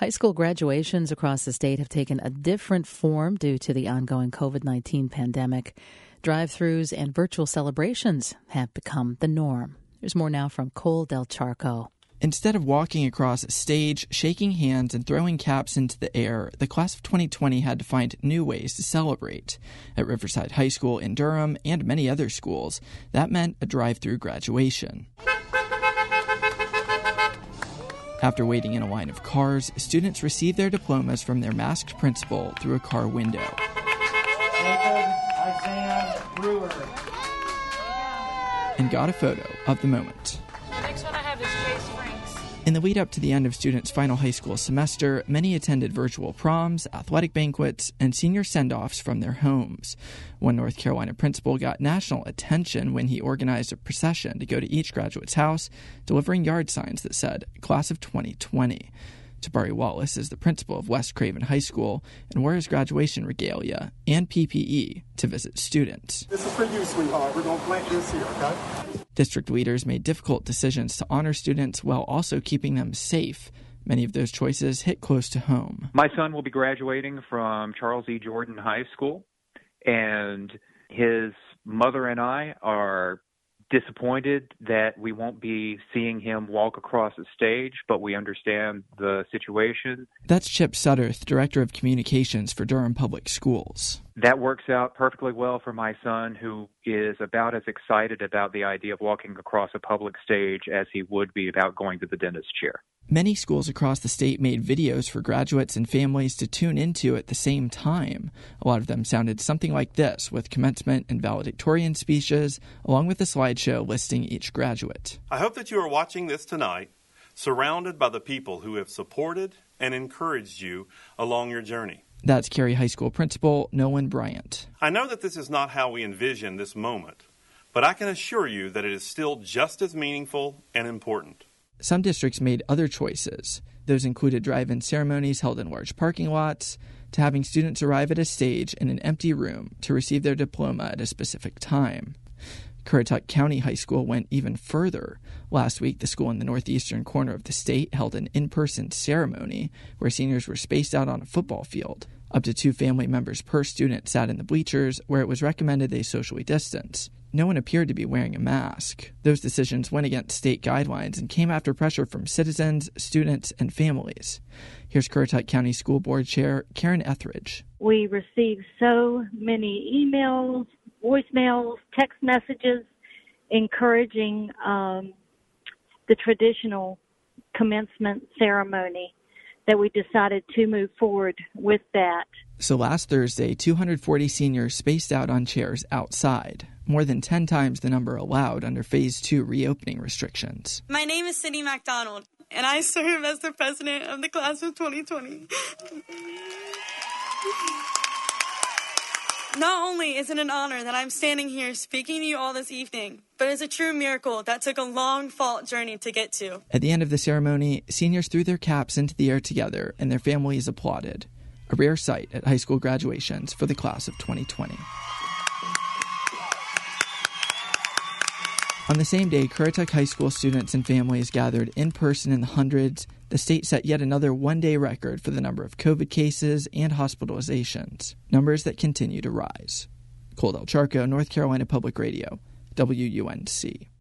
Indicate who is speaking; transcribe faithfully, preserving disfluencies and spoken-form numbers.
Speaker 1: High school graduations across the state have taken a different form due to the ongoing covid nineteen pandemic. Drive-thrus and virtual celebrations have become the norm. There's more now from Cole Del Charco.
Speaker 2: Instead of walking across a stage, shaking hands, and throwing caps into the air, the class of twenty twenty had to find new ways to celebrate. At Riverside High School in Durham and many other schools, that meant a drive-through graduation. After waiting in a line of cars, students received their diplomas from their masked principal through a car window.
Speaker 3: Jacob Isaiah Brewer.
Speaker 2: And got a photo of the moment.
Speaker 4: The next one I have is Chase Franks.
Speaker 2: In the lead up to the end of students' final high school semester, many attended virtual proms, athletic banquets, and senior send-offs from their homes. One North Carolina principal got national attention when he organized a procession to go to each graduate's house, delivering yard signs that said, Class of twenty twenty. Tabari Wallace is the principal of West Craven High School and wore his graduation regalia and P P E to visit students.
Speaker 5: This is for you, sweetheart. We're going to plant this here, okay?
Speaker 2: District leaders made difficult decisions to honor students while also keeping them safe. Many of those choices hit close to home.
Speaker 6: My son will be graduating from Charles E. Jordan High School, and his mother and I are disappointed that we won't be seeing him walk across the stage, but we understand the situation.
Speaker 2: That's Chip Sutterth, Director of Communications for Durham Public Schools.
Speaker 6: That works out perfectly well for my son, who is about as excited about the idea of walking across a public stage as he would be about going to the dentist chair.
Speaker 2: Many schools across the state made videos for graduates and families to tune into at the same time. A lot of them sounded something like this, with commencement and valedictorian speeches, along with a slideshow listing each graduate.
Speaker 7: I hope that you are watching this tonight, surrounded by the people who have supported and encouraged you along your journey.
Speaker 2: That's Cary High School Principal Nolan Bryant.
Speaker 7: I know that this is not how we envision this moment, but I can assure you that it is still just as meaningful and important.
Speaker 2: Some districts made other choices. Those included drive-in ceremonies held in large parking lots, to having students arrive at a stage in an empty room to receive their diploma at a specific time. Currituck County High School went even further. Last week, the school in the northeastern corner of the state held an in-person ceremony where seniors were spaced out on a football field. Up to two family members per student sat in the bleachers, where it was recommended they socially distance. No one appeared to be wearing a mask. Those decisions went against state guidelines and came after pressure from citizens, students, and families. Here's Currituck County School Board Chair Karen Etheridge.
Speaker 8: We received so many emails, voicemails, text messages encouraging um, the traditional commencement ceremony that we decided to move forward with that.
Speaker 2: So last Thursday, two hundred forty seniors spaced out on chairs outside, more than ten times the number allowed under Phase two reopening restrictions.
Speaker 9: My name is Cindy McDonald, and I serve as the president of the class of twenty twenty. Not only is it an honor that I'm standing here speaking to you all this evening, but it's a true miracle that took a long fought journey to get to.
Speaker 2: At the end of the ceremony, seniors threw their caps into the air together and their families applauded. A rare sight at high school graduations for the class of twenty twenty. On the same day, Currituck High School students and families gathered in person in the hundreds. The state set yet another one-day record for the number of COVID cases and hospitalizations, numbers that continue to rise. Cole Del Charco, North Carolina Public Radio, W U N C.